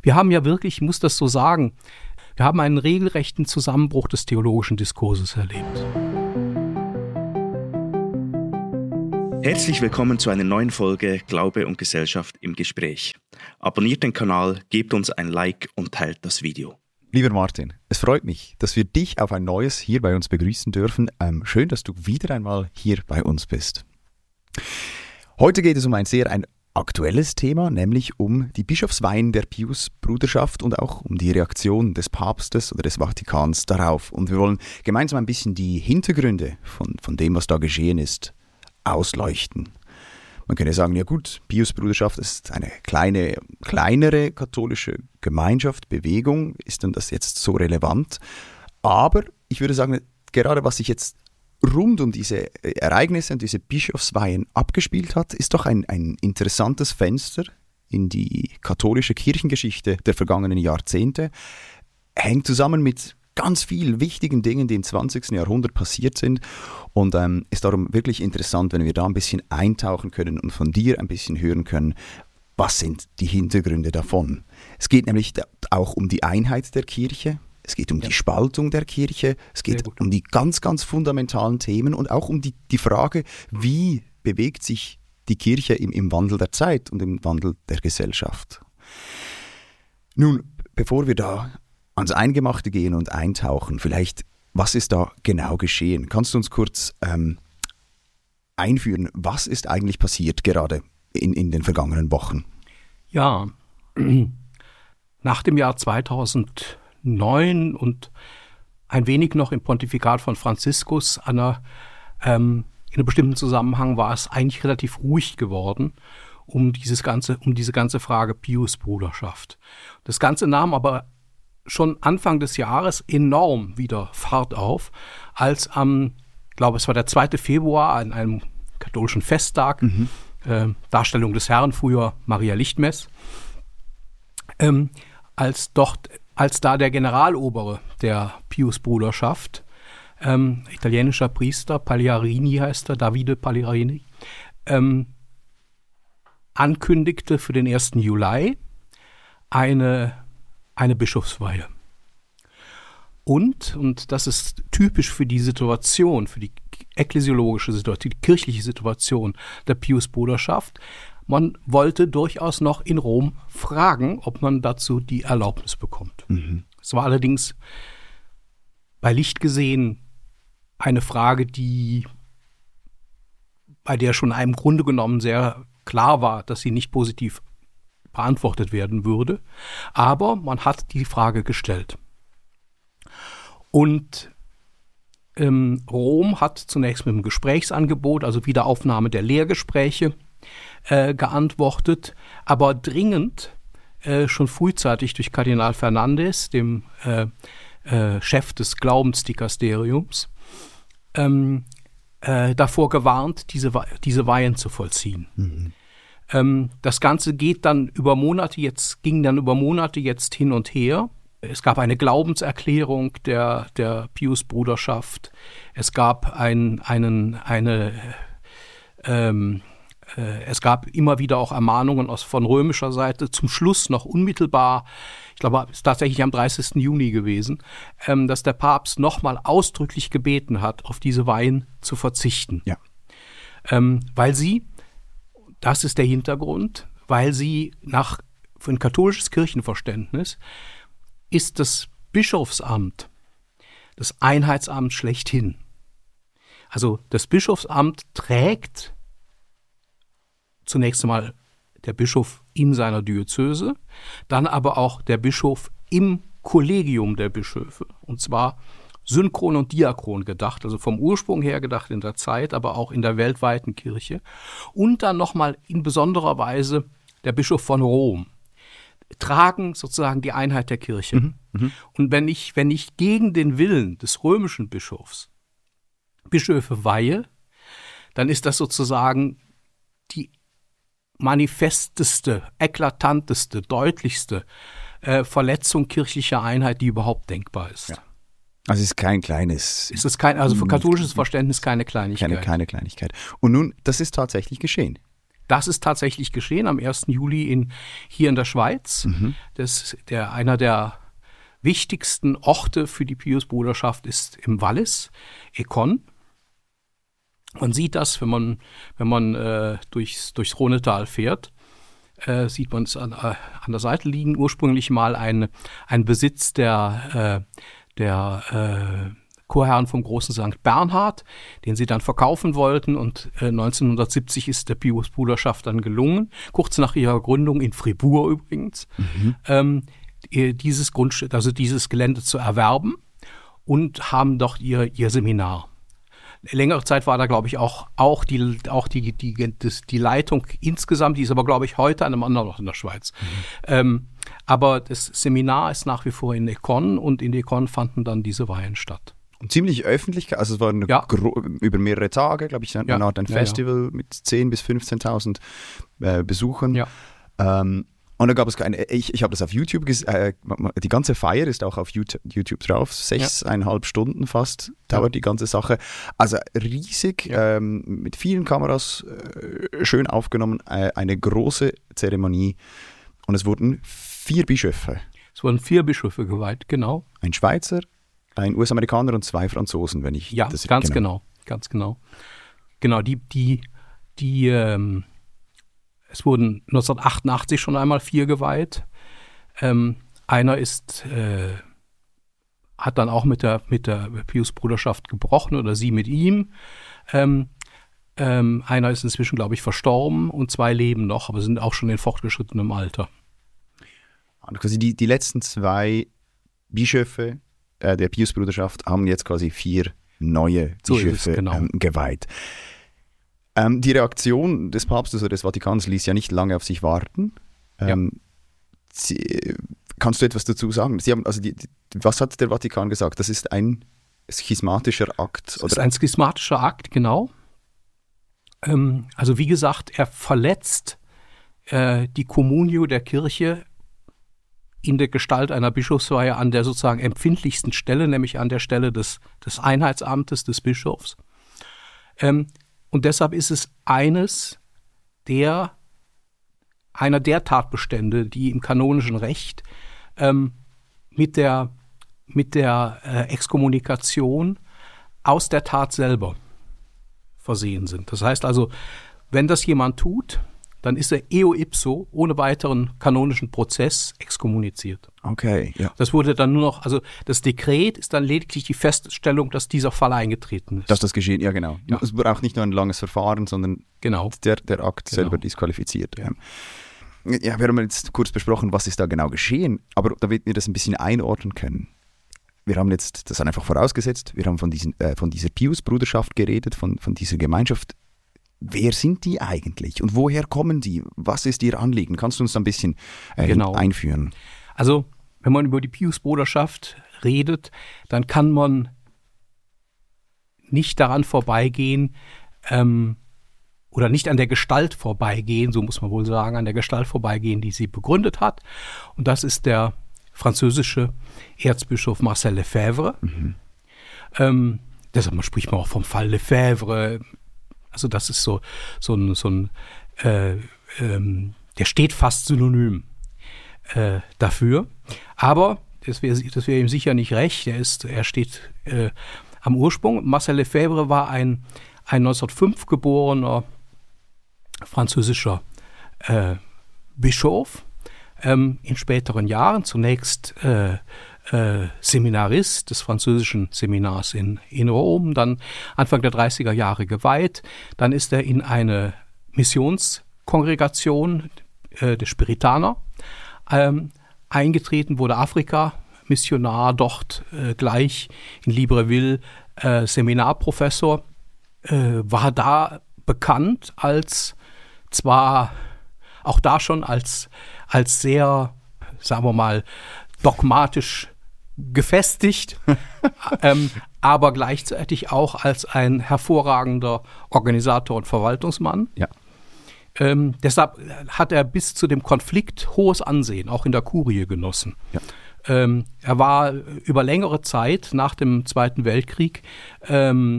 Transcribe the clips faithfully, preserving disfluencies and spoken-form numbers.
Wir haben ja wirklich, ich muss das so sagen, wir haben einen regelrechten Zusammenbruch des theologischen Diskurses erlebt. Herzlich willkommen zu einer neuen Folge Glaube und Gesellschaft im Gespräch. Abonniert den Kanal, gebt uns ein Like und teilt das Video. Lieber Martin, es freut mich, dass wir dich auf ein neues hier bei uns begrüßen dürfen. Ähm, schön, dass du wieder einmal hier bei uns bist. Heute geht es um ein sehr ein aktuelles Thema, nämlich um die Bischofsweihen der Pius-Bruderschaft und auch um die Reaktion des Papstes oder des Vatikans darauf. Und wir wollen gemeinsam ein bisschen die Hintergründe von, von dem, was da geschehen ist, ausleuchten. Man könnte sagen, ja gut, Pius-Bruderschaft ist eine kleine, kleinere katholische Gemeinschaft, Bewegung. Ist denn das jetzt so relevant? Aber ich würde sagen, gerade was sich jetzt rund um diese Ereignisse und diese Bischofsweihen abgespielt hat, ist doch ein, ein interessantes Fenster in die katholische Kirchengeschichte der vergangenen Jahrzehnte. Hängt zusammen mit ganz vielen wichtigen Dingen, die im zwanzigsten Jahrhundert passiert sind, und ähm, ist darum wirklich interessant, wenn wir da ein bisschen eintauchen können und von dir ein bisschen hören können, was sind die Hintergründe davon. Es geht nämlich auch um die Einheit der Kirche, es geht um ja. die Spaltung der Kirche, es geht um die ganz, ganz fundamentalen Themen und auch um die, die Frage, wie bewegt sich die Kirche im, im Wandel der Zeit und im Wandel der Gesellschaft. Nun, bevor wir da ans Eingemachte gehen und eintauchen, vielleicht, was ist da genau geschehen? Kannst du uns kurz ähm, einführen, was ist eigentlich passiert gerade in, in den vergangenen Wochen? Ja, nach dem Jahr zweitausendneun und ein wenig noch im Pontifikat von Franziskus, an einer, ähm, in einem bestimmten Zusammenhang war es eigentlich relativ ruhig geworden um, dieses ganze, um diese ganze Frage Pius-Bruderschaft. Das Ganze nahm aber schon Anfang des Jahres enorm wieder Fahrt auf, als am, ich glaube, es war der zweite Februar, an einem katholischen Festtag, mhm. äh, Darstellung des Herrn, früher Maria Lichtmess, ähm, als, dort, als da der Generalobere der Pius-Bruderschaft, ähm, italienischer Priester, Pagliarini heißt er, Davide Pagliarini, ähm, ankündigte für den ersten Juli eine eine Bischofsweihe. Und, und das ist typisch für die Situation, für die ekklesiologische Situation, die kirchliche Situation der Pius-Bruderschaft, man wollte durchaus noch in Rom fragen, ob man dazu die Erlaubnis bekommt. Mhm. Es war allerdings bei Licht gesehen eine Frage, die bei der schon einem Grunde genommen sehr klar war, dass sie nicht positiv beantwortet werden würde. Aber man hat die Frage gestellt. Und ähm, Rom hat zunächst mit einem Gesprächsangebot, also Wiederaufnahme der Lehrgespräche, äh, geantwortet, aber dringend äh, schon frühzeitig durch Kardinal Fernandes, dem äh, äh, Chef des Glaubensdikasteriums, ähm, äh, davor gewarnt, diese, diese Weihen zu vollziehen. Mhm. Das Ganze geht dann über Monate, jetzt ging dann über Monate jetzt hin und her. Es gab eine Glaubenserklärung der, der Pius-Bruderschaft. Es gab ein, einen, eine, ähm, äh, es gab immer wieder auch Ermahnungen aus, von römischer Seite. Zum Schluss noch unmittelbar, ich glaube, es ist tatsächlich am dreißigsten Juni gewesen, ähm, dass der Papst nochmal ausdrücklich gebeten hat, auf diese Weihen zu verzichten. Ja. Ähm, weil sie Das ist der Hintergrund, weil sie nach für ein katholisches Kirchenverständnis ist das Bischofsamt das Einheitsamt schlechthin. Also das Bischofsamt trägt zunächst einmal der Bischof in seiner Diözese, dann aber auch der Bischof im Kollegium der Bischöfe, und zwar synchron und diachron gedacht, also vom Ursprung her gedacht in der Zeit, aber auch in der weltweiten Kirche. Und dann nochmal in besonderer Weise der Bischof von Rom. Tragen sozusagen die Einheit der Kirche. Mhm, mh. Und wenn ich, wenn ich gegen den Willen des römischen Bischofs Bischöfe weihe, dann ist das sozusagen die manifesteste, eklatanteste, deutlichste äh, Verletzung kirchlicher Einheit, die überhaupt denkbar ist. Ja. Also es ist kein kleines... Es ist kein, also für katholisches Verständnis keine Kleinigkeit. Keine, keine Kleinigkeit. Und nun, das ist tatsächlich geschehen. Das ist tatsächlich geschehen am ersten Juli in, hier in der Schweiz. Mhm. Das, der, einer der wichtigsten Orte für die Piusbruderschaft ist im Wallis, Écône. Man sieht das, wenn man, wenn man äh, durchs, durchs Rhonetal fährt, äh, sieht man es an, äh, an der Seite liegen. Ursprünglich mal ein, ein Besitz der, äh, der äh, Chorherren vom großen Sankt Bernhard, den sie dann verkaufen wollten. Und äh, neunzehnhundertsiebzig ist der Piusbruderschaft dann gelungen, kurz nach ihrer Gründung in Fribourg übrigens, mhm. ähm, dieses Grundstück, also dieses Gelände zu erwerben und haben dort ihr, ihr Seminar. Längere Zeit war da, glaube ich, auch, auch, die, auch die, die, das, die Leitung insgesamt, die ist aber, glaube ich, heute an einem anderen Ort in der Schweiz. Mhm. Ähm, aber das Seminar ist nach wie vor in Écône und in Écône fanden dann diese Weihen statt. Und ziemlich öffentlich, also es war eine ja. gro- über mehrere Tage, glaube ich, eine ja. Art ein ja, Festival ja. mit zehntausend bis fünfzehntausend äh, Besuchern. Ja. Ähm, Und dann gab es keine, ich, ich habe das auf YouTube gesehen, äh, die ganze Feier ist auch auf YouTube, YouTube drauf, sechseinhalb ja. Stunden fast dauert ja. die ganze Sache. Also riesig, ja. ähm, mit vielen Kameras, äh, schön aufgenommen, äh, eine große Zeremonie und es wurden vier Bischöfe. Es wurden vier Bischöfe geweiht, genau. Ein Schweizer, ein U S-Amerikaner und zwei Franzosen, wenn ich ja, das Ja, ganz genau. genau, ganz genau. Genau, die, die, die, ähm, es wurden neunzehnhundertachtundachtzig schon einmal vier geweiht. Ähm, einer ist, äh, hat dann auch mit der, mit der Piusbruderschaft gebrochen oder sie mit ihm. Ähm, ähm, einer ist inzwischen, glaube ich, verstorben und zwei leben noch, aber sind auch schon in fortgeschrittenem Alter. Und quasi die, die letzten zwei Bischöfe äh, der Piusbruderschaft haben jetzt quasi vier neue Bischöfe so genau. ähm, geweiht. Ähm, die Reaktion des Papstes oder des Vatikans ließ ja nicht lange auf sich warten. Ähm, ja. Sie, kannst du etwas dazu sagen? Sie haben, also die, die, was hat der Vatikan gesagt? Das ist ein schismatischer Akt. Das oder? ist ein schismatischer Akt, genau. Ähm, also wie gesagt, er verletzt äh, die Communio der Kirche in der Gestalt einer Bischofsweihe an der sozusagen empfindlichsten Stelle, nämlich an der Stelle des, des Einheitsamtes des Bischofs. Ähm, Und deshalb ist es eines der, einer der Tatbestände, die im kanonischen Recht ähm, mit der, mit der äh, Exkommunikation aus der Tat selber versehen sind. Das heißt also, wenn das jemand tut, dann ist er eo ipso, ohne weiteren kanonischen Prozess, exkommuniziert. Okay, ja. Das wurde dann nur noch, also das Dekret ist dann lediglich die Feststellung, dass dieser Fall eingetreten ist. Dass das geschehen, ja genau. Ja. Es braucht nicht nur ein langes Verfahren, sondern genau. der, der Akt genau. selber disqualifiziert. Ja. ja, wir haben jetzt kurz besprochen, was ist da genau geschehen, aber damit wir das ein bisschen einordnen können. Wir haben jetzt das einfach vorausgesetzt, wir haben von, diesen, äh, von dieser Piusbruderschaft geredet, von, von dieser Gemeinschaft. Wer sind die eigentlich und woher kommen die? Was ist ihr Anliegen? Kannst du uns da ein bisschen äh, genau. einführen? Also, wenn man über die Piusbruderschaft redet, dann kann man nicht daran vorbeigehen ähm, oder nicht an der Gestalt vorbeigehen, so muss man wohl sagen, an der Gestalt vorbeigehen, die sie begründet hat. Und das ist der französische Erzbischof Marcel Lefebvre. Mhm. Ähm, deshalb spricht man auch vom Fall Lefebvre. Also das ist so, so ein, so ein äh, ähm, der steht fast synonym äh, dafür. Aber das wäre das wär ihm sicher nicht recht. Er, ist, er steht äh, am Ursprung. Marcel Lefebvre war ein, ein neunzehnhundertfünf geborener französischer äh, Bischof. Ähm, in späteren Jahren zunächst äh, Äh, Seminarist des französischen Seminars in, in Rom, dann Anfang der dreißiger Jahre geweiht. Dann ist er in eine Missionskongregation äh, der Spiritaner ähm, eingetreten, wurde Afrika-Missionar, dort äh, gleich in Libreville äh, Seminarprofessor, äh, war da bekannt als zwar auch da schon als, als sehr, sagen wir mal, dogmatisch gefestigt, ähm, aber gleichzeitig auch als ein hervorragender Organisator und Verwaltungsmann. Ja. Ähm, deshalb hat er bis zu dem Konflikt hohes Ansehen, auch in der Kurie genossen. Ja. Ähm, er war über längere Zeit nach dem Zweiten Weltkrieg ähm,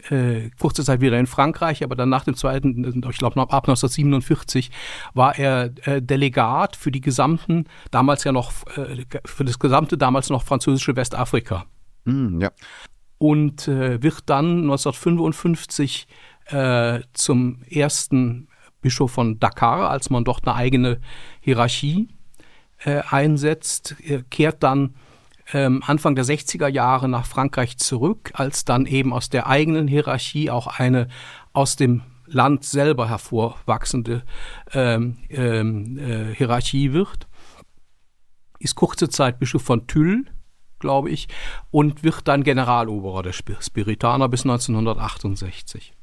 äh, kurze Zeit wieder in Frankreich, aber dann nach dem Zweiten, ich glaube ab neunzehnhundertsiebenundvierzig, war er äh, Delegat für die gesamten, damals ja noch, äh, für das gesamte damals noch französische Westafrika. Mm, ja. Und äh, wird dann neunzehnhundertfünfundfünfzig äh, zum ersten Bischof von Dakar, als man dort eine eigene Hierarchie äh, einsetzt, äh, kehrt dann ähm, Anfang der sechziger Jahre nach Frankreich zurück, als dann eben aus der eigenen Hierarchie auch eine aus dem Land selber hervorwachsende ähm, ähm, äh, Hierarchie wird. Ist kurze Zeit Bischof von Tulle, glaube ich, und wird dann Generaloberer der Spiritaner bis neunzehnhundertachtundsechzig.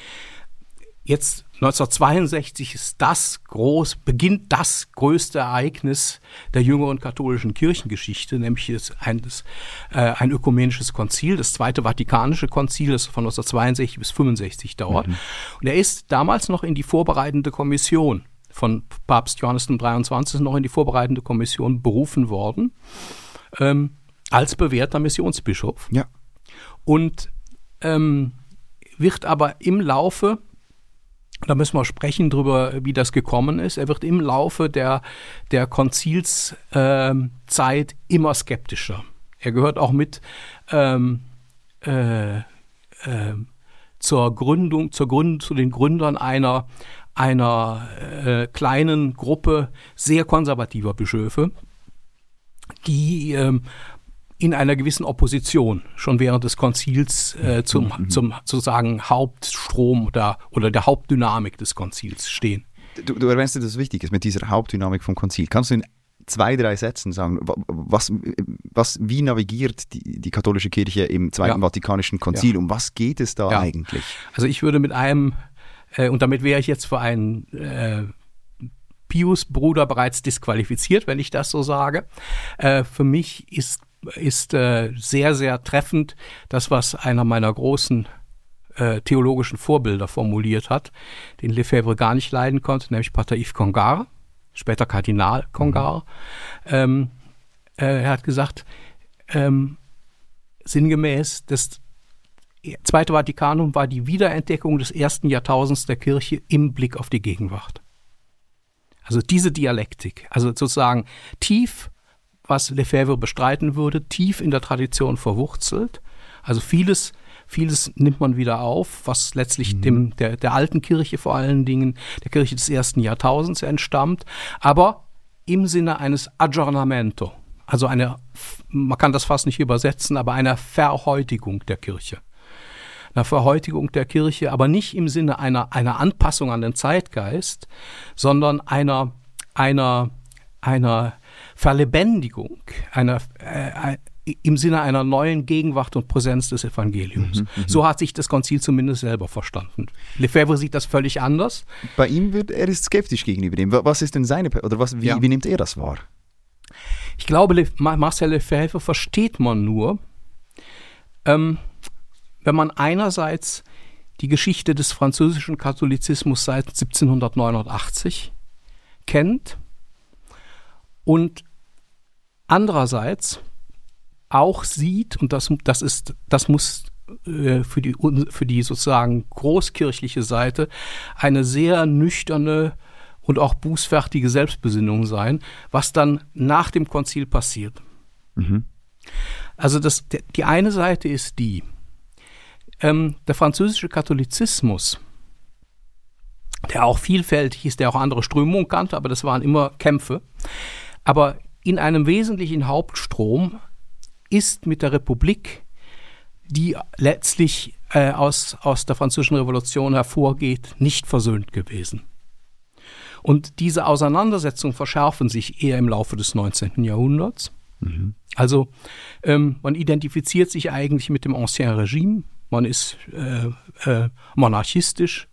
Jetzt neunzehnhundertzweiundsechzig ist das groß, beginnt das größte Ereignis der jüngeren katholischen Kirchengeschichte, nämlich ein, das, äh, ein ökumenisches Konzil, das Zweite Vatikanische Konzil, das von neunzehnhundertzweiundsechzig bis fünfundsechzig dauert. Mhm. Und er ist damals noch in die vorbereitende Kommission von Papst Johannes der dreiundzwanzigste noch in die vorbereitende Kommission berufen worden, ähm, als bewährter Missionsbischof. Ja. Und ähm, wird aber im Laufe, da müssen wir sprechen drüber, wie das gekommen ist, er wird im Laufe der, der Konzilszeit äh, immer skeptischer. Er gehört auch mit ähm, äh, äh, zur Gründung, zur Gründung, zu den Gründern einer, einer äh, kleinen Gruppe sehr konservativer Bischöfe, die ähm, in einer gewissen Opposition schon während des Konzils äh, zum, mhm. zum sozusagen Hauptstrom oder, oder der Hauptdynamik des Konzils stehen. Du, du erwähnst, dass es wichtig ist mit dieser Hauptdynamik vom Konzil. Kannst du in zwei, drei Sätzen sagen, was, was, wie navigiert die, die katholische Kirche im Zweiten ja. Vatikanischen Konzil? Ja. Um was geht es da ja. eigentlich? Also ich würde mit einem, äh, und damit wäre ich jetzt für einen äh, Pius-Bruder bereits disqualifiziert, wenn ich das so sage. Äh, für mich ist ist äh, sehr, sehr treffend das, was einer meiner großen äh, theologischen Vorbilder formuliert hat, den Lefebvre gar nicht leiden konnte, nämlich Pater Yves Congar, später Kardinal Congar. Mhm. Ähm, äh, er hat gesagt, ähm, sinngemäß, das Zweite Vatikanum war die Wiederentdeckung des ersten Jahrtausends der Kirche im Blick auf die Gegenwart. Also diese Dialektik, also sozusagen tief, was Lefebvre bestreiten würde, tief in der Tradition verwurzelt. Also vieles, vieles nimmt man wieder auf, was letztlich mhm. dem, der, der alten Kirche vor allen Dingen, der Kirche des ersten Jahrtausends entstammt, aber im Sinne eines Aggiornamento, also eine, man kann das fast nicht übersetzen, aber einer Verhäutigung der Kirche. Einer Verhäutigung der Kirche, aber nicht im Sinne einer, einer Anpassung an den Zeitgeist, sondern einer, einer, einer Verlebendigung, einer, äh, im Sinne einer neuen Gegenwart und Präsenz des Evangeliums. Mhm, so hat sich das Konzil zumindest selber verstanden. Lefebvre sieht das völlig anders. Bei ihm wird er ist skeptisch gegenüber dem. Was ist denn seine, oder was, wie, ja. wie nimmt er das wahr? Ich glaube, Le, Marcel Lefebvre versteht man nur, ähm, wenn man einerseits die Geschichte des französischen Katholizismus seit siebzehnhundertneunundachtzig kennt und andererseits auch sieht, und das, das, ist, das muss äh, für, die, für die sozusagen großkirchliche Seite eine sehr nüchterne und auch bußfertige Selbstbesinnung sein, was dann nach dem Konzil passiert. Mhm. Also das, die eine Seite ist die, ähm, der französische Katholizismus, der auch vielfältig ist, der auch andere Strömungen kannte, aber das waren immer Kämpfe. Aber in einem wesentlichen Hauptstrom ist mit der Republik, die letztlich äh, aus, aus der Französischen Revolution hervorgeht, nicht versöhnt gewesen. Und diese Auseinandersetzungen verschärfen sich eher im Laufe des neunzehnten Jahrhunderts. Mhm. Also ähm, man identifiziert sich eigentlich mit dem Ancien Regime, man ist äh, äh, monarchistisch,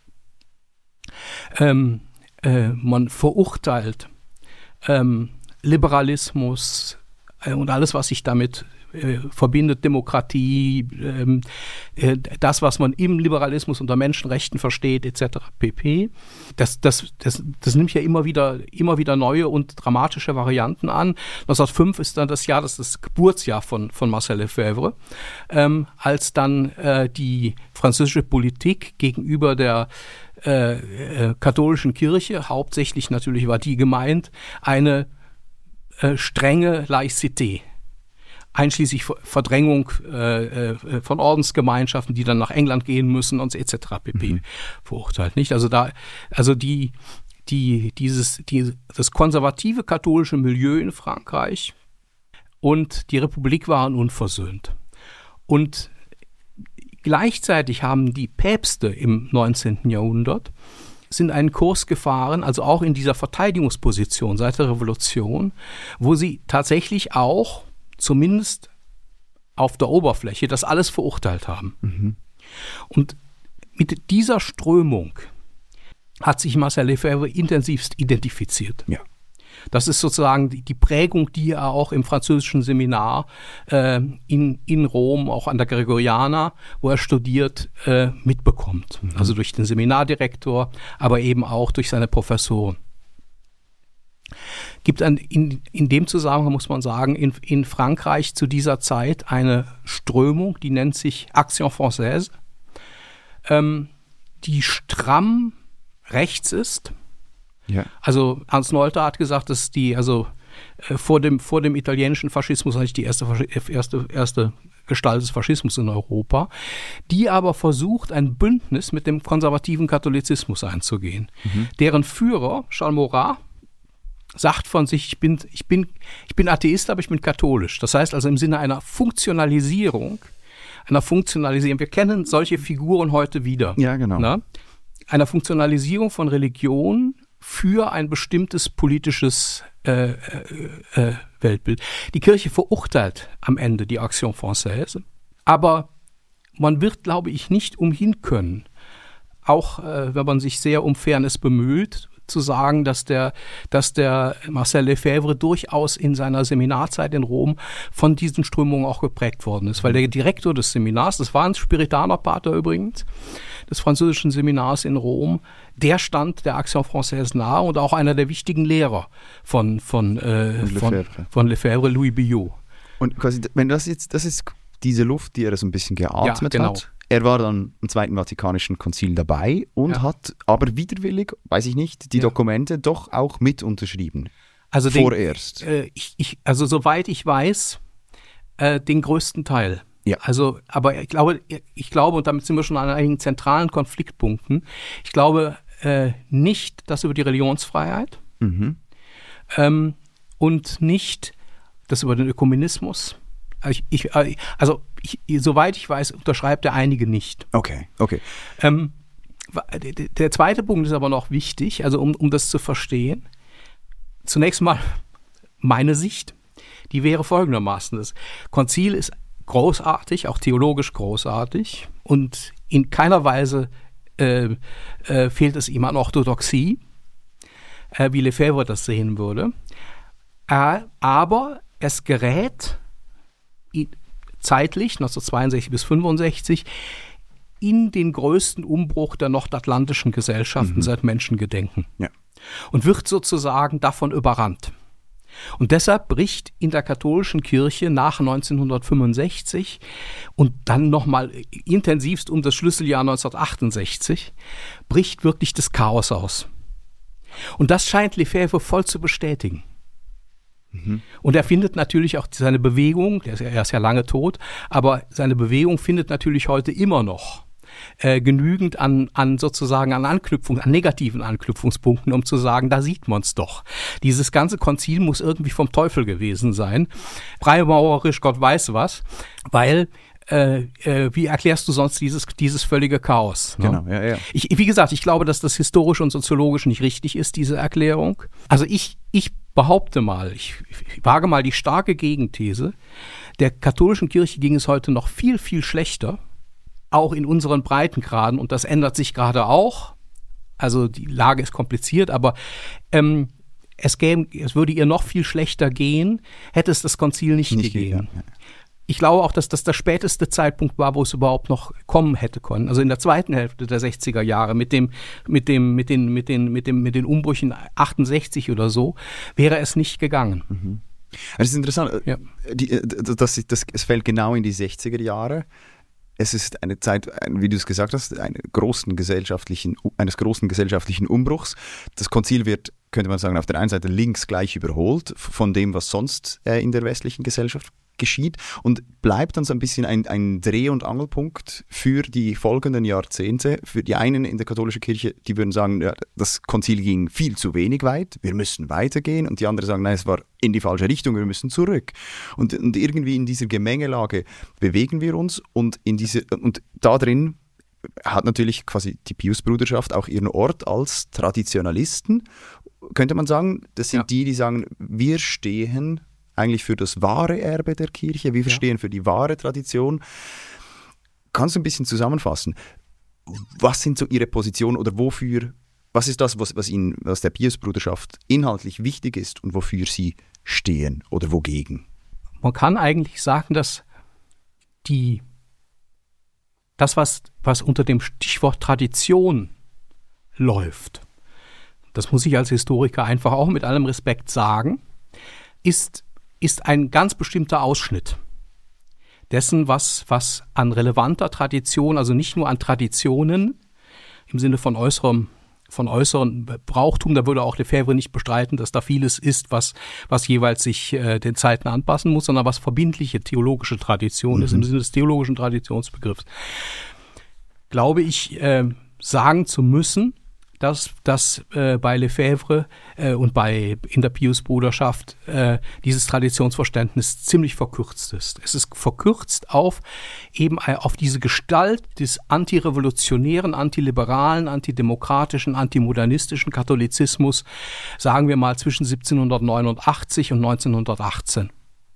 ähm, äh, man verurteilt ähm, Liberalismus äh, und alles, was sich damit äh, verbindet Demokratie, ähm, äh, das, was man im Liberalismus unter Menschenrechten versteht, et cetera pp. Das, das, das, das nimmt ja immer wieder, immer wieder neue und dramatische Varianten an. neunzehnhundertfünf ist dann das Jahr, das ist das Geburtsjahr von, von Marcel Lefebvre, ähm, als dann äh, die französische Politik gegenüber der äh, äh, katholischen Kirche, hauptsächlich natürlich war die gemeint, eine äh, strenge Laïcité, einschließlich Verdrängung äh, äh, von Ordensgemeinschaften, die dann nach England gehen müssen und et cetera pp. Mhm. verurteilt, nicht? Also da, also die, die, dieses, die, das konservative katholische Milieu in Frankreich und die Republik waren unversöhnt. Und gleichzeitig haben die Päpste im neunzehnten Jahrhundert sind einen Kurs gefahren, also auch in dieser Verteidigungsposition seit der Revolution, wo sie tatsächlich auch zumindest auf der Oberfläche das alles verurteilt haben. Mhm. Und mit dieser Strömung hat sich Marcel Lefebvre intensivst identifiziert. Ja. Das ist sozusagen die, die Prägung, die er auch im französischen Seminar äh, in, in Rom, auch an der Gregoriana, wo er studiert, äh, mitbekommt. Mhm. Also durch den Seminardirektor, aber eben auch durch seine Professoren. Gibt ein, in, in dem Zusammenhang, muss man sagen, in, in Frankreich zu dieser Zeit eine Strömung, die nennt sich Action Française, ähm, die stramm rechts ist. Ja. Also Ernst Nolte hat gesagt, dass die, also äh, vor dem, vor dem italienischen Faschismus eigentlich die erste, erste, erste Gestalt des Faschismus in Europa, die aber versucht, ein Bündnis mit dem konservativen Katholizismus einzugehen. Mhm. Deren Führer, Charles Maurras, sagt von sich, ich bin, ich bin, ich bin Atheist, aber ich bin katholisch. Das heißt also im Sinne einer Funktionalisierung, einer Funktionalisierung, wir kennen solche Figuren heute wieder. Ja, genau. Na? Einer Funktionalisierung von Religion für ein bestimmtes politisches äh, äh, Weltbild. Die Kirche verurteilt am Ende die Action Française, aber man wird, glaube ich, nicht umhin können, auch äh, wenn man sich sehr um Fairness bemüht, zu sagen, dass der, dass der Marcel Lefebvre durchaus in seiner Seminarzeit in Rom von diesen Strömungen auch geprägt worden ist. Weil der Direktor des Seminars, das war ein Spiritanerpater übrigens, des französischen Seminars in Rom, der stand der Action Française nahe und auch einer der wichtigen Lehrer von, von, äh, von, von Lefebvre, Louis Billot. Und quasi, wenn das jetzt, das ist diese Luft, die er so ein bisschen geatmet ja, genau. hat. Er war dann im Zweiten Vatikanischen Konzil dabei und ja. hat aber widerwillig, weiß ich nicht, die ja. Dokumente doch auch mit unterschrieben. Also vorerst. Den, äh, ich, ich, also soweit ich weiß, äh, den größten Teil. Ja. Also, aber ich glaube, ich glaube, und damit sind wir schon an einigen zentralen Konfliktpunkten, ich glaube äh, nicht das über die Religionsfreiheit mhm. ähm, und nicht das über den Ökumenismus. Ich, ich, also, ich, soweit ich weiß, unterschreibt er einige nicht. Okay, okay. Ähm, der zweite Punkt ist aber noch wichtig, also um, um das zu verstehen. Zunächst mal meine Sicht, die wäre folgendermaßen. Das Konzil ist großartig, auch theologisch großartig und in keiner Weise äh, äh, fehlt es ihm an Orthodoxie, äh, wie Lefebvre das sehen würde. Äh, aber es gerät zeitlich, neunzehnhundertzweiundsechzig bis fünfundsechzig, in den größten Umbruch der nordatlantischen Gesellschaften mhm. seit Menschengedenken. Ja. Und wird sozusagen davon überrannt. Und deshalb bricht in der katholischen Kirche nach neunzehnhundertfünfundsechzig und dann nochmal intensivst um das Schlüsseljahr neunzehnhundertachtundsechzig, bricht wirklich das Chaos aus. Und das scheint Lefebvre voll zu bestätigen. Mhm. Und er findet natürlich auch seine Bewegung, der ist, er ist ja lange tot, aber seine Bewegung findet natürlich heute immer noch äh, genügend an, an sozusagen an Anknüpfung, an negativen Anknüpfungspunkten, um zu sagen, da sieht man es doch. Dieses ganze Konzil muss irgendwie vom Teufel gewesen sein, freimaurerisch, Gott weiß was, weil Äh, äh, wie erklärst du sonst dieses, dieses völlige Chaos? Ne? Genau, ja, ja. Ich, wie gesagt, ich glaube, dass das historisch und soziologisch nicht richtig ist, diese Erklärung. Also ich, ich behaupte mal, ich, ich wage mal die starke Gegenthese, der katholischen Kirche ging es heute noch viel, viel schlechter, auch in unseren Breitengraden, und das ändert sich gerade auch. Also die Lage ist kompliziert, aber ähm, es, gäbe, es würde ihr noch viel schlechter gehen, hätte es das Konzil nicht, nicht gegeben. Ja. ich glaube auch, dass das der späteste Zeitpunkt war, wo es überhaupt noch kommen hätte können. Also in der zweiten Hälfte der sechziger Jahre mit dem, mit dem, mit den, mit den, mit dem, mit den Umbrüchen achtundsechzig oder so, wäre es nicht gegangen. Mhm. Das ist interessant. Ja. Die, das, das, es fällt genau in die sechziger Jahre. Es ist eine Zeit, wie du es gesagt hast, einen großen gesellschaftlichen, eines großen gesellschaftlichen Umbruchs. Das Konzil wird, könnte man sagen, auf der einen Seite links gleich überholt von dem, was sonst äh, in der westlichen Gesellschaft geschieht und bleibt dann so ein bisschen ein, ein Dreh- und Angelpunkt für die folgenden Jahrzehnte. Für die einen in der katholischen Kirche, die würden sagen, ja, das Konzil ging viel zu wenig weit, wir müssen weitergehen, und die anderen sagen, nein, es war in die falsche Richtung, wir müssen zurück. Und, und irgendwie in dieser Gemengelage bewegen wir uns, und in diese, und da drin hat natürlich quasi die Pius-Bruderschaft auch ihren Ort als Traditionalisten, könnte man sagen. Das sind ja. die, die sagen, wir stehen eigentlich für das wahre Erbe der Kirche, wir stehen ja. für die wahre Tradition. Kannst du ein bisschen zusammenfassen? Was sind so Ihre Positionen oder wofür, was ist das, was, was, Ihnen, was der Pius-Bruderschaft inhaltlich wichtig ist und wofür Sie stehen oder wogegen? Man kann eigentlich sagen, dass die, das, was, was unter dem Stichwort Tradition läuft, das muss ich als Historiker einfach auch mit allem Respekt sagen, ist ist ein ganz bestimmter Ausschnitt dessen, was, was an relevanter Tradition, also nicht nur an Traditionen im Sinne von äußerem, von äußerem Brauchtum, da würde auch Lefebvre nicht bestreiten, dass da vieles ist, was, was jeweils sich äh, den Zeiten anpassen muss, sondern was verbindliche theologische Tradition mhm. ist, im Sinne des theologischen Traditionsbegriffs. Glaube ich, äh, sagen zu müssen, dass, dass äh, bei Lefebvre äh, und bei in der Pius-Bruderschaft äh, dieses Traditionsverständnis ziemlich verkürzt ist. Es ist verkürzt auf eben auf diese Gestalt des antirevolutionären, antiliberalen, antidemokratischen, antimodernistischen Katholizismus, sagen wir mal zwischen siebzehnhundertneunundachtzig und neunzehnhundertachtzehn.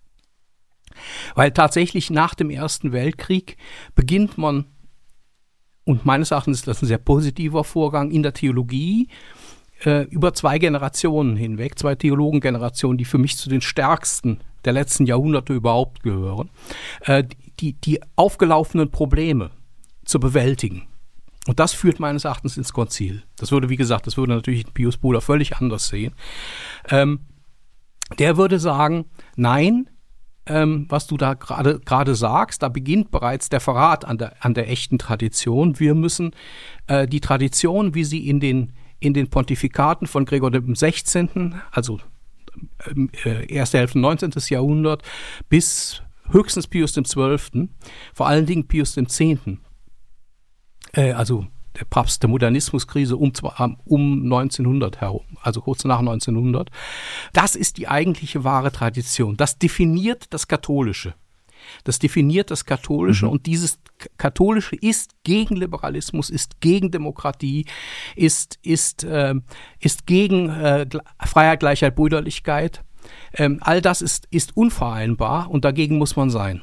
Weil tatsächlich nach dem Ersten Weltkrieg beginnt man, und meines Erachtens ist das ein sehr positiver Vorgang in der Theologie, äh, über zwei Generationen hinweg, zwei Theologengenerationen, die für mich zu den stärksten der letzten Jahrhunderte überhaupt gehören, äh, die, die aufgelaufenen Probleme zu bewältigen. Und das führt meines Erachtens ins Konzil. Das würde, wie gesagt, das würde natürlich Pius Bruder völlig anders sehen. Ähm, der würde sagen, nein, Ähm, was du da gerade gerade sagst, da beginnt bereits der Verrat an der, an der echten Tradition. Wir müssen äh, die Tradition, wie sie in den, in den Pontifikaten von Gregor dem Sechzehnten, also äh, erste Hälfte neunzehnten. Jahrhundert, bis höchstens Pius dem Zwölften, vor allen Dingen Pius dem Zehnten, äh, also der Papst der Modernismuskrise um, um neunzehnhundert herum, also kurz nach neunzehnhundert. Das ist die eigentliche wahre Tradition. Das definiert das Katholische. Das definiert das Katholische mhm. und dieses Katholische ist gegen Liberalismus, ist gegen Demokratie, ist, ist, äh, ist gegen äh, Freiheit, Gleichheit, Brüderlichkeit. Ähm, all das ist, ist unvereinbar und dagegen muss man sein.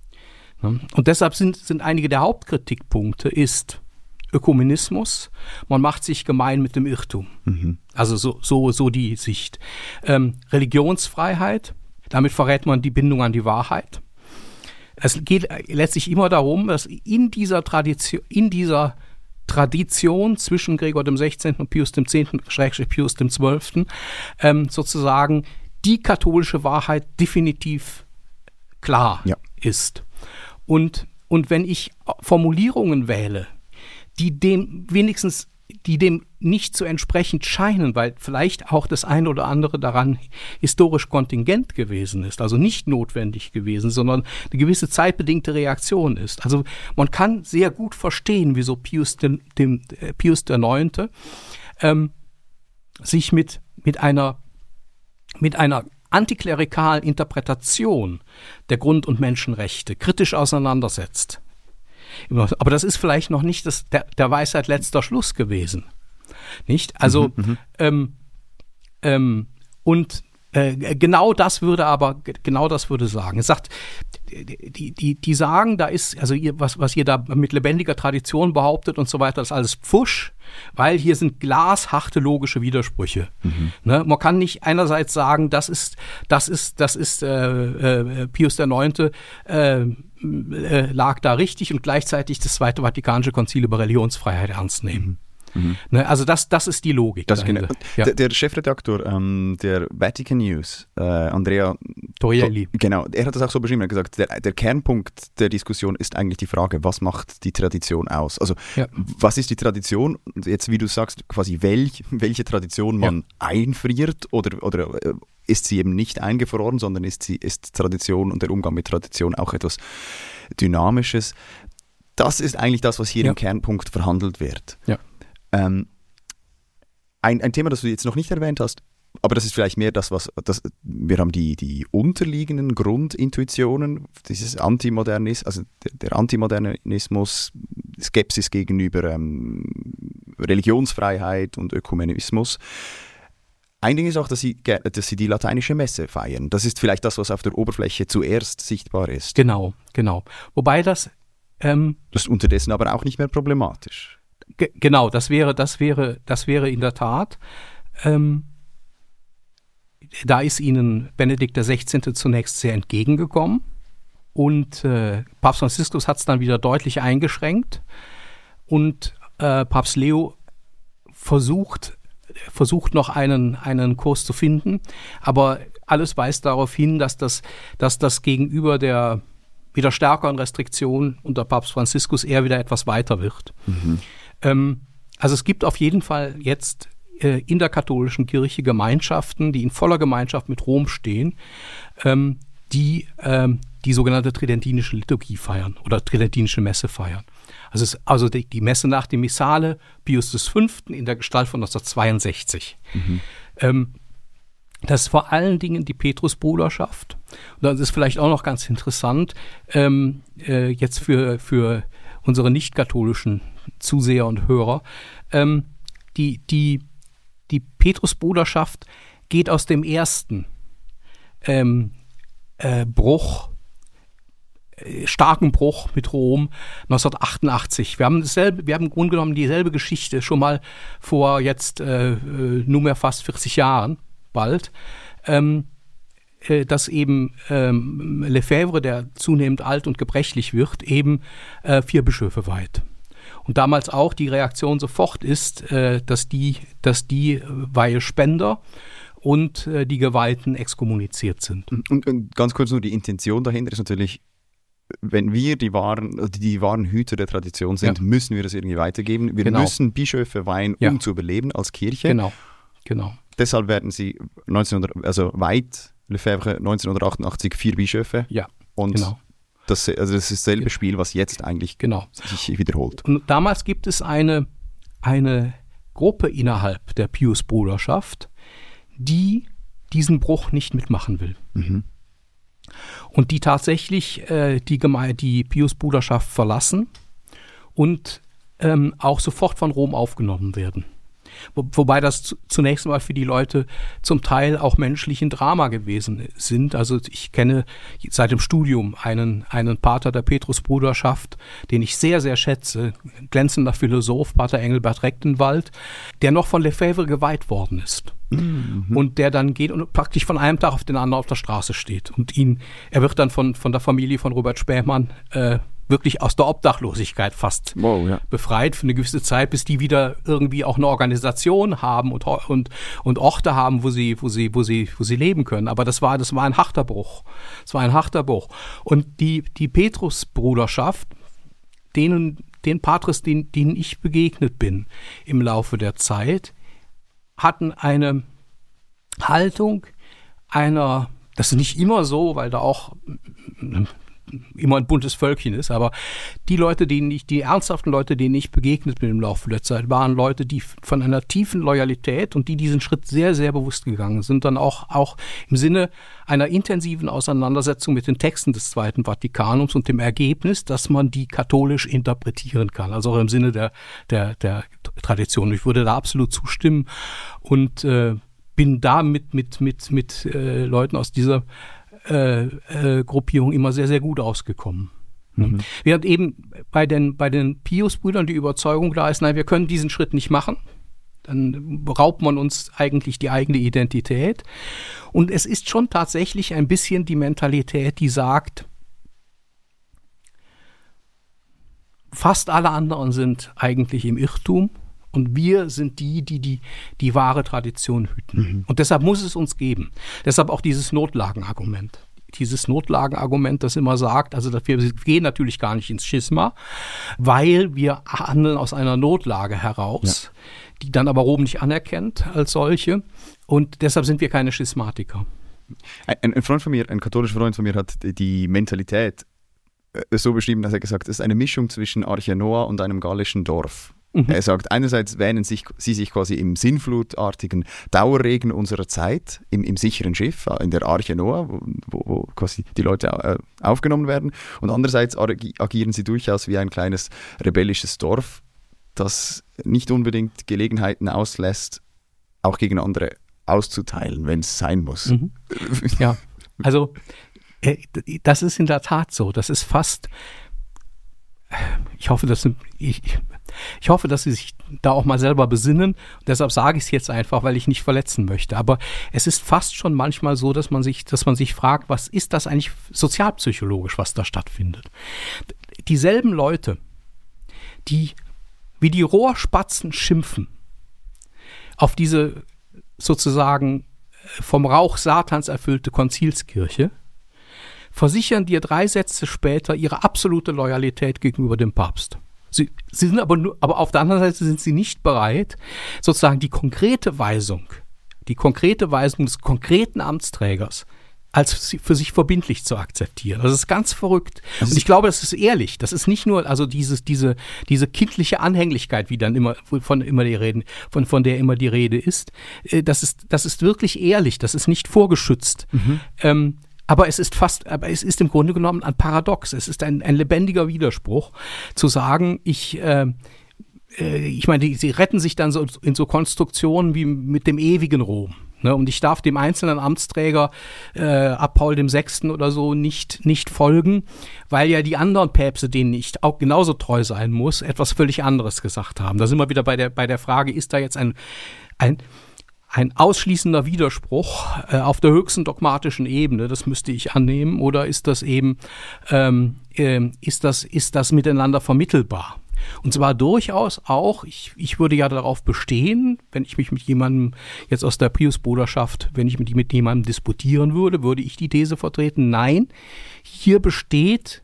Und deshalb sind, sind einige der Hauptkritikpunkte ist Ökumenismus, man macht sich gemein mit dem Irrtum. Mhm. Also so, so, so die Sicht. Ähm, Religionsfreiheit, damit verrät man die Bindung an die Wahrheit. Es geht letztlich immer darum, dass in dieser Tradition, in dieser Tradition zwischen Gregor dem Sechzehnten und Pius dem Zehnten, Schrägstrich Pius dem Zwölften, ähm, sozusagen die katholische Wahrheit definitiv klar ja. ist. Und, und wenn ich Formulierungen wähle, die dem wenigstens, die dem nicht so entsprechend scheinen, weil vielleicht auch das eine oder andere daran historisch kontingent gewesen ist, also nicht notwendig gewesen, sondern eine gewisse zeitbedingte Reaktion ist. Also man kann sehr gut verstehen, wieso Pius, dem, dem, Pius der Neunte ähm, sich mit, mit einer, mit einer antiklerikalen Interpretation der Grund- und Menschenrechte kritisch auseinandersetzt. Aber das ist vielleicht noch nicht das, der, der Weisheit letzter Schluss gewesen. Nicht? Also, mhm, ähm, ähm, und, Äh, genau das würde aber, genau das würde sagen. Es sagt, die, die, die sagen, da ist, also ihr, was, was ihr da mit lebendiger Tradition behauptet und so weiter, das ist alles Pfusch, weil hier sind glasharte logische Widersprüche. Mhm. Ne? Man kann nicht einerseits sagen, das ist, das ist, das ist äh, äh, Pius der Neunte äh, äh, lag da richtig und gleichzeitig das Zweite Vatikanische Konzil über Religionsfreiheit ernst nehmen. Mhm. Mhm. Ne, also das, das ist die Logik. Das genau. ja. der, der Chefredakteur ähm, der Vatican News, äh, Andrea Torielli, genau, er hat das auch so beschrieben, er hat gesagt, der, der Kernpunkt der Diskussion ist eigentlich die Frage, was macht die Tradition aus? Also ja. was ist die Tradition? Und jetzt, wie du sagst, quasi welch, welche Tradition man ja. einfriert oder, oder äh, ist sie eben nicht eingefroren, sondern ist, sie, ist Tradition und der Umgang mit Tradition auch etwas Dynamisches? Das ist eigentlich das, was hier ja. im Kernpunkt verhandelt wird. Ja. Ähm, ein, ein Thema, das du jetzt noch nicht erwähnt hast, aber das ist vielleicht mehr das, was das, wir haben die, die unterliegenden Grundintuitionen, dieses Antimodernismus, also der, der Antimodernismus, Skepsis gegenüber ähm, Religionsfreiheit und Ökumenismus. Ein Ding ist auch, dass sie, dass sie die lateinische Messe feiern. Das ist vielleicht das, was auf der Oberfläche zuerst sichtbar ist. Genau, genau. Wobei das... Ähm, das ist unterdessen aber auch nicht mehr problematisch. G- genau, das wäre, das wäre, das wäre in der Tat. Ähm, da ist ihnen Benedikt der Sechzehnte zunächst sehr entgegengekommen und äh, Papst Franziskus hat es dann wieder deutlich eingeschränkt und äh, Papst Leo versucht, versucht noch einen, einen Kurs zu finden, aber alles weist darauf hin, dass das, dass das gegenüber der wieder stärkeren Restriktion unter Papst Franziskus eher wieder etwas weiter wird. Mhm. Ähm, also es gibt auf jeden Fall jetzt äh, in der katholischen Kirche Gemeinschaften, die in voller Gemeinschaft mit Rom stehen, ähm, die ähm, die sogenannte tridentinische Liturgie feiern oder tridentinische Messe feiern. Also, es, also die, die Messe nach dem Missale Pius des Fünften in der Gestalt von neunzehnhundertzweiundsechzig. Mhm. Ähm, Das ist vor allen Dingen die Petrusbruderschaft. Und das ist vielleicht auch noch ganz interessant, ähm, äh, jetzt für, für unsere nicht-katholischen Zuseher und Hörer. Ähm, die, die, die Petrusbruderschaft geht aus dem ersten ähm, äh, Bruch, äh, starken Bruch mit Rom neunzehnhundertachtundachtzig. Wir haben dasselbe, wir haben im Grunde genommen dieselbe Geschichte schon mal vor jetzt äh, nunmehr fast vierzig Jahren. Bald, ähm, äh, dass eben ähm, Lefebvre, der zunehmend alt und gebrechlich wird, eben äh, vier Bischöfe weiht. Und damals auch die Reaktion sofort ist, äh, dass die, dass die Weihespender und äh, die Geweihten exkommuniziert sind. Und, und ganz kurz nur, die Intention dahinter ist natürlich, wenn wir die wahren, die wahren Hüter der Tradition sind, ja. müssen wir das irgendwie weitergeben. Wir genau. müssen Bischöfe weihen, um ja. zu überleben als Kirche. Genau, genau. Deshalb werden sie neunzehnhundert, also weit Lefebvre neunzehnhundertachtundachtzig vier Bischöfe. Ja, und genau. Das, also das ist dasselbe Spiel, was jetzt eigentlich genau. sich wiederholt. Und damals gibt es eine, eine Gruppe innerhalb der Pius-Bruderschaft, die diesen Bruch nicht mitmachen will. Mhm. Und die tatsächlich äh, die, Geme- die Pius-Bruderschaft verlassen und ähm, auch sofort von Rom aufgenommen werden. Wo, wobei das zu, zunächst mal für die Leute zum Teil auch menschlich ein Drama gewesen sind. Also ich kenne seit dem Studium einen, einen Pater der Petrusbruderschaft, den ich sehr, sehr schätze, glänzender Philosoph, Pater Engelbert Rechtenwald, der noch von Lefebvre geweiht worden ist. Mhm. Und der dann geht und praktisch von einem Tag auf den anderen auf der Straße steht. Und ihn, er wird dann von, von der Familie von Robert Spähmann äh, wirklich aus der Obdachlosigkeit fast wow, ja. befreit für eine gewisse Zeit, bis die wieder irgendwie auch eine Organisation haben und, und, und Orte haben, wo sie, wo sie, wo sie, wo sie leben können. Aber das war, das war ein harter Bruch. Das war ein harter Bruch. Und die, die Petrusbruderschaft, denen, den Patres, denen, denen ich begegnet bin im Laufe der Zeit, hatten eine Haltung einer, das ist nicht immer so, weil da auch immer ein buntes Völkchen ist, aber die Leute, denen ich, die ernsthaften Leute, denen ich begegnet bin im Laufe der Zeit, waren Leute, die von einer tiefen Loyalität und die diesen Schritt sehr, sehr bewusst gegangen sind, dann auch, auch im Sinne einer intensiven Auseinandersetzung mit den Texten des Zweiten Vatikanums und dem Ergebnis, dass man die katholisch interpretieren kann, also auch im Sinne der, der, der Tradition. Ich würde da absolut zustimmen und äh, bin da mit, mit, mit, mit äh, Leuten aus dieser äh, äh, Gruppierung immer sehr, sehr gut ausgekommen. Mhm. Während eben bei den, bei den Pius-Brüdern die Überzeugung da ist, nein, wir können diesen Schritt nicht machen. Dann raubt man uns eigentlich die eigene Identität. Und es ist schon tatsächlich ein bisschen die Mentalität, die sagt, fast alle anderen sind eigentlich im Irrtum und wir sind die, die die, die wahre Tradition hüten. Mhm. Und deshalb muss es uns geben. Deshalb auch dieses Notlagenargument. Dieses Notlagenargument, das immer sagt, also dass wir gehen natürlich gar nicht ins Schisma, weil wir handeln aus einer Notlage heraus, ja. die dann aber Rom nicht anerkennt als solche. Und deshalb sind wir keine Schismatiker. Ein, ein Freund von mir, ein katholischer Freund von mir, hat die Mentalität so beschrieben, dass er gesagt hat, es ist eine Mischung zwischen Arche Noah und einem gallischen Dorf. Mhm. Er sagt, einerseits wähnen sich, sie sich quasi im sinnflutartigen Dauerregen unserer Zeit, im, im sicheren Schiff, in der Arche Noah, wo, wo, wo quasi die Leute äh, aufgenommen werden. Und andererseits agieren sie durchaus wie ein kleines rebellisches Dorf, das nicht unbedingt Gelegenheiten auslässt, auch gegen andere auszuteilen, wenn es sein muss. Mhm. Ja, also das ist in der Tat so. Das ist fast, ich hoffe, dass ich, ich hoffe, dass Sie sich da auch mal selber besinnen. Deshalb sage ich es jetzt einfach, weil ich nicht verletzen möchte. Aber es ist fast schon manchmal so, dass man sich, dass man sich fragt, was ist das eigentlich sozialpsychologisch, was da stattfindet? Dieselben Leute, die wie die Rohrspatzen schimpfen auf diese sozusagen vom Rauch Satans erfüllte Konzilskirche, versichern dir drei Sätze später ihre absolute Loyalität gegenüber dem Papst. Sie, sie sind aber nur, aber auf der anderen Seite sind sie nicht bereit, sozusagen die konkrete Weisung, die konkrete Weisung des konkreten Amtsträgers als für sich verbindlich zu akzeptieren. Das ist ganz verrückt. Und ich glaube, das ist ehrlich. Das ist nicht nur, also dieses, diese, diese kindliche Anhänglichkeit, wie dann immer, von immer die Reden, von, von der immer die Rede ist. Das ist, das ist wirklich ehrlich. Das ist nicht vorgeschützt. Mhm. Ähm, Aber es ist fast, aber es ist im Grunde genommen ein Paradox. Es ist ein, ein lebendiger Widerspruch, zu sagen, ich, äh, ich meine, die, sie retten sich dann so in so Konstruktionen wie mit dem ewigen Rom. Ne? Und ich darf dem einzelnen Amtsträger äh, ab Paul dem Sechsten oder so nicht, nicht folgen, weil ja die anderen Päpste, denen ich auch genauso treu sein muss, etwas völlig anderes gesagt haben. Da sind wir wieder bei der, bei der Frage, ist da jetzt ein, ein Ein ausschließender Widerspruch äh, auf der höchsten dogmatischen Ebene, das müsste ich annehmen, oder ist das eben, ähm, äh, ist das, ist das miteinander vermittelbar? Und zwar durchaus auch, ich, ich würde ja darauf bestehen, wenn ich mich mit jemandem jetzt aus der Pius-Bruderschaft, wenn ich mit, mit jemandem disputieren würde, würde ich die These vertreten, nein, hier besteht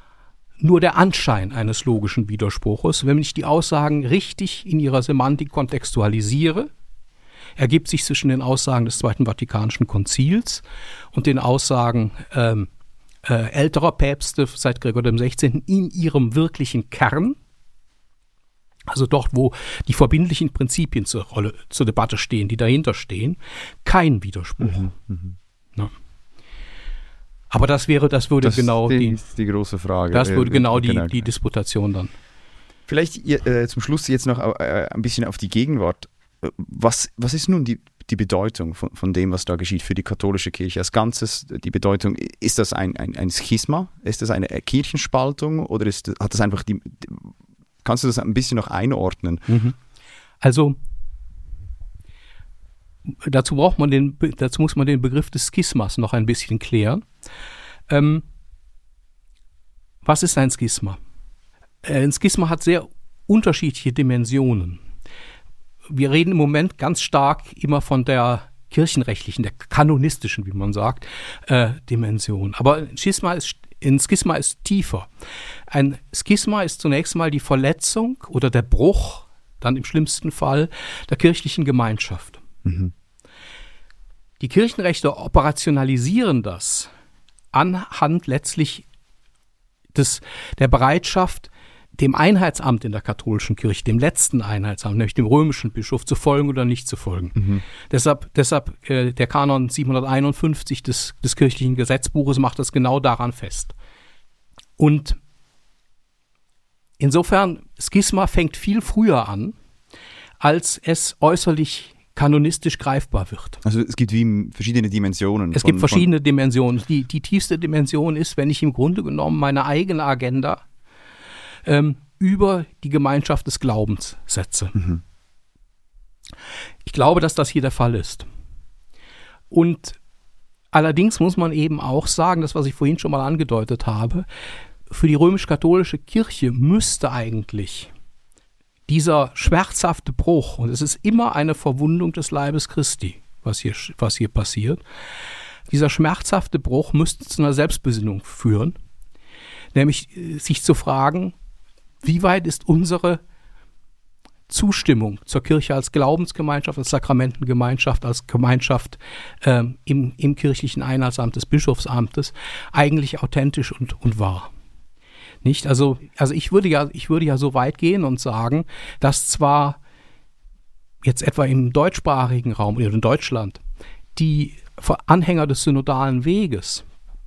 nur der Anschein eines logischen Widerspruches. Wenn ich die Aussagen richtig in ihrer Semantik kontextualisiere, ergibt sich zwischen den Aussagen des Zweiten Vatikanischen Konzils und den Aussagen ähm, äh, älterer Päpste seit Gregor dem Sechzehnten in ihrem wirklichen Kern, also dort, wo die verbindlichen Prinzipien zur Rolle, zur Debatte stehen, die dahinter stehen, kein Widerspruch. Mhm, mh. Ja. Aber das wäre, das würde das genau die, die, die große Frage. Das würde genau, genau die, die Disputation dann. Vielleicht äh, zum Schluss jetzt noch äh, ein bisschen auf die Gegenwart. Was, was ist nun die, die Bedeutung von, von dem, was da geschieht für die katholische Kirche als Ganzes? Die Bedeutung, ist das ein, ein, ein Schisma? Ist das eine Kirchenspaltung? Oder ist, hat das einfach die, kannst du das ein bisschen noch einordnen? Mhm. Also, dazu braucht man den, dazu muss man den Begriff des Schismas noch ein bisschen klären. Ähm, was ist ein Schisma? Ein Schisma hat sehr unterschiedliche Dimensionen. Wir reden im Moment ganz stark immer von der kirchenrechtlichen, der kanonistischen, wie man sagt, äh, Dimension. Aber ein Schisma ist, ein Schisma ist tiefer. Ein Schisma ist zunächst mal die Verletzung oder der Bruch, dann im schlimmsten Fall, der kirchlichen Gemeinschaft. Mhm. Die Kirchenrechte operationalisieren das anhand letztlich des, der Bereitschaft, dem Einheitsamt in der katholischen Kirche, dem letzten Einheitsamt, nämlich dem römischen Bischof, zu folgen oder nicht zu folgen. Mhm. Deshalb, deshalb äh, der Kanon siebenhunderteinundfünfzig des, des kirchlichen Gesetzbuches macht das genau daran fest. Und insofern, Schisma fängt viel früher an, als es äußerlich kanonistisch greifbar wird. Also es gibt wie verschiedene Dimensionen. Es von, gibt verschiedene Dimensionen. Die, die tiefste Dimension ist, wenn ich im Grunde genommen meine eigene Agenda ähm, über die Gemeinschaft des Glaubens setze. Mhm. Ich glaube, dass das hier der Fall ist. Und allerdings muss man eben auch sagen, das, was ich vorhin schon mal angedeutet habe, für die römisch-katholische Kirche müsste eigentlich dieser schmerzhafte Bruch, und es ist immer eine Verwundung des Leibes Christi, was hier, was hier passiert, dieser schmerzhafte Bruch müsste zu einer Selbstbesinnung führen, nämlich sich zu fragen, wie weit ist unsere Zustimmung zur Kirche als Glaubensgemeinschaft, als Sakramentengemeinschaft, als Gemeinschaft ähm, im, im kirchlichen Einheitsamt des Bischofsamtes eigentlich authentisch und, und wahr. Nicht? Also, also ich würde ja, ich würde ja so weit gehen und sagen, dass zwar jetzt etwa im deutschsprachigen Raum oder in Deutschland die Anhänger des synodalen Weges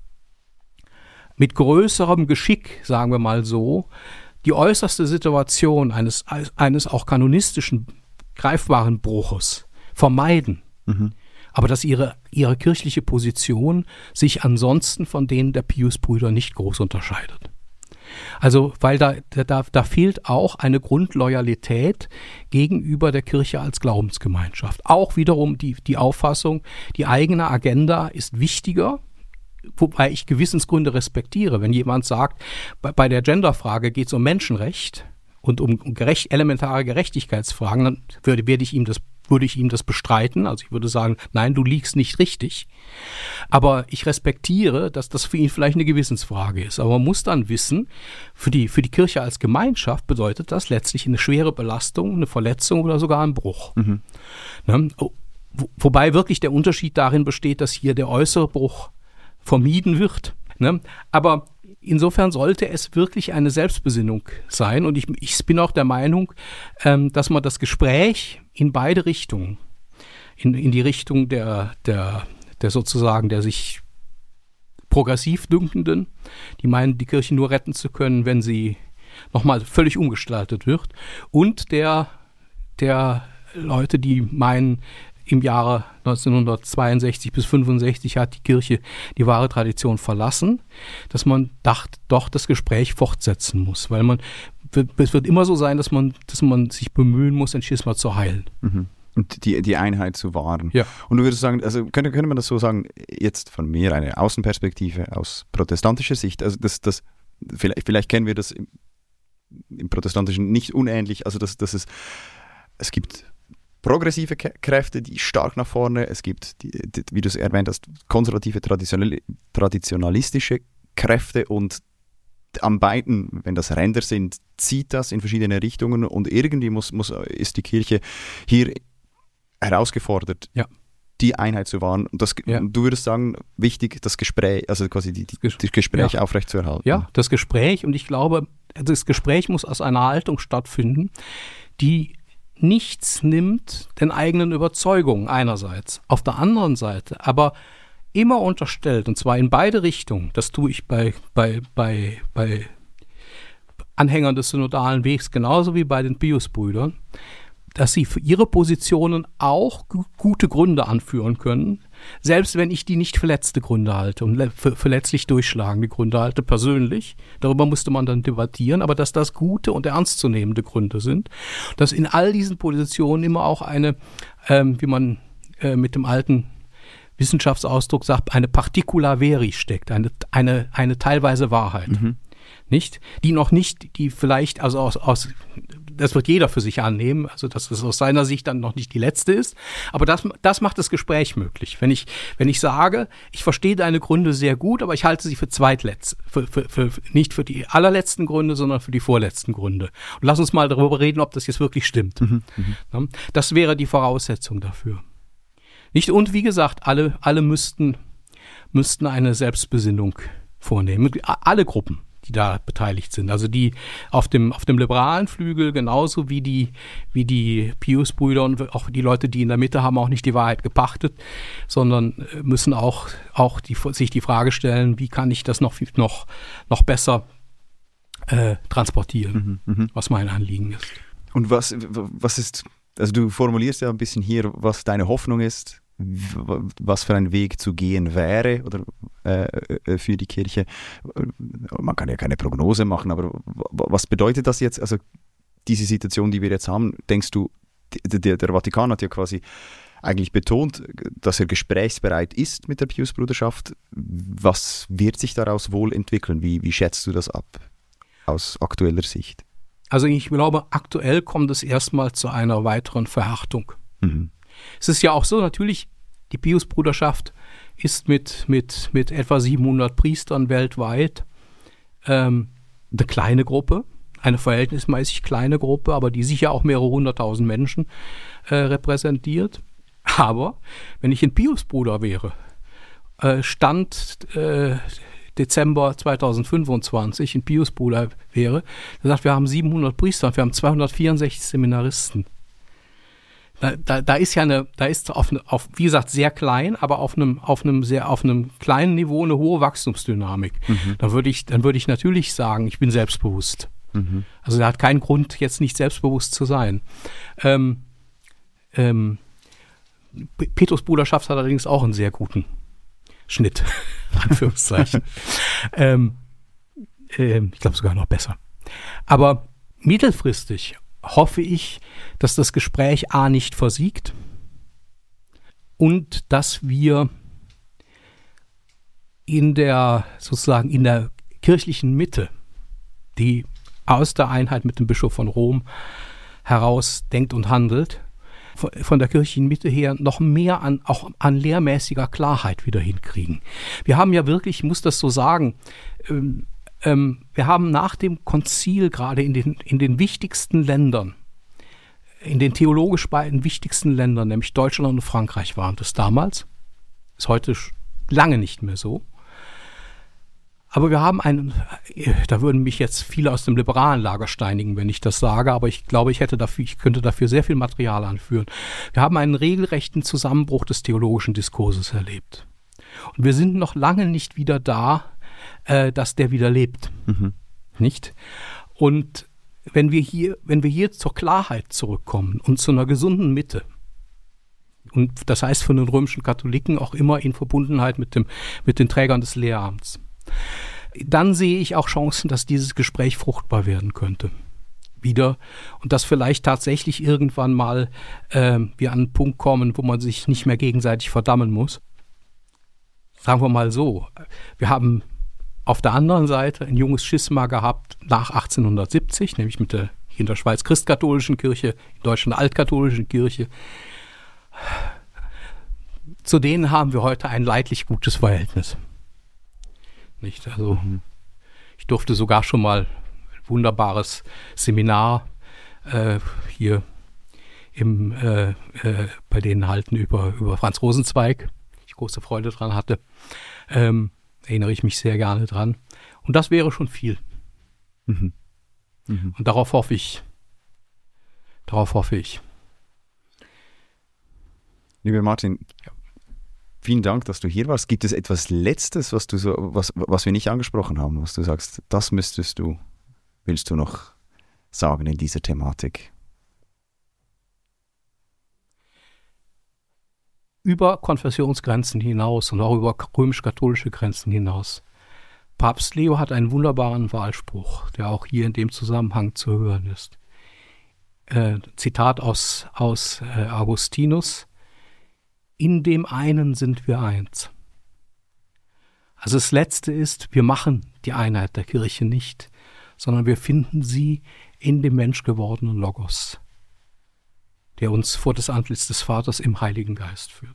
mit größerem Geschick, sagen wir mal so, die äußerste Situation eines, eines auch kanonistischen, greifbaren Bruches vermeiden. Mhm. Aber dass ihre, ihre kirchliche Position sich ansonsten von denen der Piusbrüder nicht groß unterscheidet. Also, weil da, da, da fehlt auch eine Grundloyalität gegenüber der Kirche als Glaubensgemeinschaft. Auch wiederum die, die Auffassung, die eigene Agenda ist wichtiger, wobei ich Gewissensgründe respektiere. Wenn jemand sagt, bei, bei der Genderfrage geht es um Menschenrecht und um, um gerecht, elementare Gerechtigkeitsfragen, dann würde, werde ich ihm das würde ich ihm das bestreiten. Also ich würde sagen, nein, du liegst nicht richtig. Aber ich respektiere, dass das für ihn vielleicht eine Gewissensfrage ist. Aber man muss dann wissen, für die, für die Kirche als Gemeinschaft bedeutet das letztlich eine schwere Belastung, eine Verletzung oder sogar ein Bruch. Mhm. Ne? Wo, wobei wirklich der Unterschied darin besteht, dass hier der äußere Bruch vermieden wird. Ne? Aber insofern sollte es wirklich eine Selbstbesinnung sein. Und ich, ich bin auch der Meinung, ähm, dass man das Gespräch in beide Richtungen, in, in die Richtung der, der, der sozusagen der sich progressiv Dünkenden, die meinen, die Kirche nur retten zu können, wenn sie nochmal völlig umgestaltet wird, und der, der Leute, die meinen, im Jahre neunzehnhundertzweiundsechzig bis fünfundsechzig hat die Kirche die wahre Tradition verlassen, dass man dacht, doch das Gespräch fortsetzen muss, weil man, es wird immer so sein, dass man, dass man sich bemühen muss, ein Schisma zu heilen. Mhm. Und die, die Einheit zu wahren. Ja. Und du würdest sagen, also könnte, könnte man das so sagen, jetzt von mir eine Außenperspektive aus protestantischer Sicht, also das, das vielleicht, vielleicht kennen wir das im, im Protestantischen nicht unähnlich, also dass, dass es, es gibt progressive Kräfte, die stark nach vorne, es gibt, die, die, wie du es erwähnt hast, konservative, traditionalistische Kräfte, und am beiden, wenn das Ränder sind, zieht das in verschiedene Richtungen, und irgendwie muss, muss, ist die Kirche hier herausgefordert, ja, die Einheit zu wahren. Und das, ja. Du würdest sagen, wichtig, das Gespräch, also quasi die, die, das Gespräch ja. aufrechtzuerhalten. Ja, das Gespräch, und ich glaube, das Gespräch muss aus einer Haltung stattfinden, die nichts nimmt den eigenen Überzeugungen einerseits, auf der anderen Seite aber immer unterstellt, und zwar in beide Richtungen, das tue ich bei, bei, bei, bei Anhängern des synodalen Wegs genauso wie bei den Piusbrüdern, dass sie für ihre Positionen auch g- gute Gründe anführen können, selbst wenn ich die nicht für letzte Gründe halte und le- für, für letztlich durchschlagende Gründe halte, persönlich. Darüber musste man dann debattieren, aber dass das gute und ernstzunehmende Gründe sind, dass in all diesen Positionen immer auch eine, ähm, wie man äh, mit dem alten Wissenschaftsausdruck sagt, eine Particula veri steckt, eine, eine, eine teilweise Wahrheit. Mhm. Nicht? Die noch nicht, die vielleicht, also aus, aus, das wird jeder für sich annehmen, also dass es aus seiner Sicht dann noch nicht die letzte ist, aber das, das macht das Gespräch möglich. Wenn ich, wenn ich sage, ich verstehe deine Gründe sehr gut, aber ich halte sie für zweitletzt, für, für, für, nicht für die allerletzten Gründe, sondern für die vorletzten Gründe. Und lass uns mal darüber reden, ob das jetzt wirklich stimmt. Mhm, mh. Das wäre die Voraussetzung dafür. Nicht? Und wie gesagt, alle, alle müssten, müssten eine Selbstbesinnung vornehmen. Alle Gruppen, die da beteiligt sind. Also die auf dem, auf dem liberalen Flügel genauso wie die, wie die Piusbrüder und auch die Leute, die in der Mitte haben auch nicht die Wahrheit gepachtet, sondern müssen auch, auch die, sich die Frage stellen, wie kann ich das noch, noch, noch besser äh, transportieren, mhm, mh. was mein Anliegen ist. Und was, was ist Also du formulierst ja ein bisschen hier, was deine Hoffnung ist, was für ein Weg zu gehen wäre oder äh, für die Kirche. Man kann ja keine Prognose machen, aber was bedeutet das jetzt? Also diese Situation, die wir jetzt haben, denkst du, der, der Vatikan hat ja quasi eigentlich betont, dass er gesprächsbereit ist mit der Pius-Bruderschaft. Was wird sich daraus wohl entwickeln? Wie, wie schätzt du das ab aus aktueller Sicht? Also ich glaube, aktuell kommt es erstmal zu einer weiteren Verhärtung. Mhm. Es ist ja auch so, natürlich, die Pius-Bruderschaft ist mit, mit, mit etwa siebenhundert Priestern weltweit ähm, eine kleine Gruppe, eine verhältnismäßig kleine Gruppe, aber die sicher auch mehrere hunderttausend Menschen äh, repräsentiert. Aber wenn ich ein Pius-Bruder wäre, äh, Stand äh, Dezember zweitausendfünfundzwanzig ein Pius-Bruder wäre, der sagt, wir haben siebenhundert Priester und wir haben zweihundertvierundsechzig Seminaristen. Da, da, da ist ja eine, da ist auf, eine, auf, wie gesagt, sehr klein, aber auf einem, auf einem sehr, auf einem kleinen Niveau eine hohe Wachstumsdynamik. Mhm. Dann würde ich, dann würde ich natürlich sagen, ich bin selbstbewusst. Mhm. Also er hat keinen Grund, jetzt nicht selbstbewusst zu sein. Ähm, ähm, Petrusbruderschaft hat allerdings auch einen sehr guten Schnitt, Anführungszeichen. ähm, ähm, ich glaube sogar noch besser. Aber mittelfristig hoffe ich, dass das Gespräch A nicht versiegt und dass wir in der, sozusagen in der kirchlichen Mitte, die aus der Einheit mit dem Bischof von Rom heraus denkt und handelt, von der kirchlichen Mitte her noch mehr an, auch an lehrmäßiger Klarheit wieder hinkriegen. Wir haben ja wirklich, ich muss das so sagen, ähm, ähm, wir haben nach dem Konzil gerade in den, in den wichtigsten Ländern, in den theologisch beiden wichtigsten Ländern, nämlich Deutschland und Frankreich waren das damals, ist heute lange nicht mehr so. Aber wir haben einen, da würden mich jetzt viele aus dem liberalen Lager steinigen, wenn ich das sage, aber ich glaube, ich hätte dafür, ich könnte dafür sehr viel Material anführen. Wir haben einen regelrechten Zusammenbruch des theologischen Diskurses erlebt. Und wir sind noch lange nicht wieder da, äh, dass der wieder lebt. Mhm. Nicht? Und wenn wir hier, wenn wir hier zur Klarheit zurückkommen und zu einer gesunden Mitte, und das heißt von den römischen Katholiken auch immer in Verbundenheit mit dem, mit den Trägern des Lehramts, dann sehe ich auch Chancen, dass dieses Gespräch fruchtbar werden könnte. Wieder. Und dass vielleicht tatsächlich irgendwann mal äh, wir an einen Punkt kommen, wo man sich nicht mehr gegenseitig verdammen muss. Sagen wir mal so, wir haben auf der anderen Seite ein junges Schisma gehabt nach achtzehnhundertsiebzig, nämlich mit der in der Schweiz christkatholischen Kirche, in Deutschland altkatholischen Kirche. Zu denen haben wir heute ein leidlich gutes Verhältnis. Nicht? Also ich durfte sogar schon mal ein wunderbares Seminar äh, hier im, äh, äh, bei denen halten über, über Franz Rosenzweig, ich große Freude dran hatte. Ähm, erinnere ich mich sehr gerne dran. Und das wäre schon viel. Mhm. Mhm. Und darauf hoffe ich. Darauf hoffe ich. Lieber Martin, ja. Vielen Dank, dass du hier warst. Gibt es etwas Letztes, was du so, was, was wir nicht angesprochen haben, was du sagst, das müsstest du, willst du noch sagen in dieser Thematik? Über Konfessionsgrenzen hinaus und auch über römisch-katholische Grenzen hinaus. Papst Leo hat einen wunderbaren Wahlspruch, der auch hier in dem Zusammenhang zu hören ist. Äh, Zitat aus, aus äh, Augustinus: In dem einen sind wir eins. Also das Letzte ist, wir machen die Einheit der Kirche nicht, sondern wir finden sie in dem menschgewordenen Logos, der uns vor das Antlitz des Vaters im Heiligen Geist führt.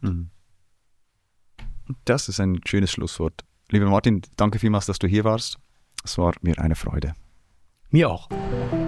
Das ist ein schönes Schlusswort. Lieber Martin, danke vielmals, dass du hier warst. Es war mir eine Freude. Mir auch.